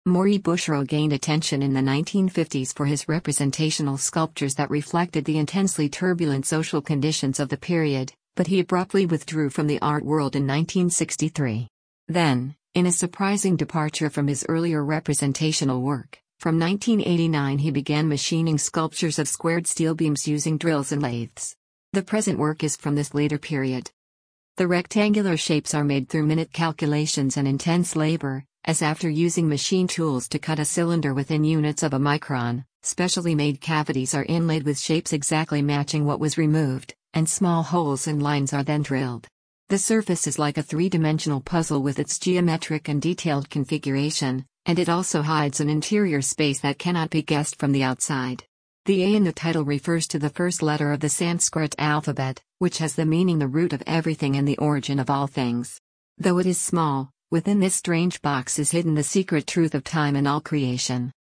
Maury Bushro gained attention in the 1950s for his representational sculptures that reflected the intensely turbulent social conditions of the period, but he abruptly withdrew from the art world in 1963. Then, in a surprising departure from his earlier representational work, from 1989 he began machining sculptures of squared steel beams using drills and lathes. The present work is from this later period. The rectangular shapes are made through minute calculations and intense labor, as after using machine tools to cut a cylinder within units of a micron, specially made cavities are inlaid with shapes exactly matching what was removed, and small holes and lines are then drilled. The surface is like a three-dimensional puzzle with its geometric and detailed configuration, and it also hides an interior space that cannot be guessed from the outside. The A in the title refers to the first letter of the Sanskrit alphabet, which has the meaning the root of everything and the origin of all things. Though it is small, within this strange box is hidden the secret truth of time and all creation.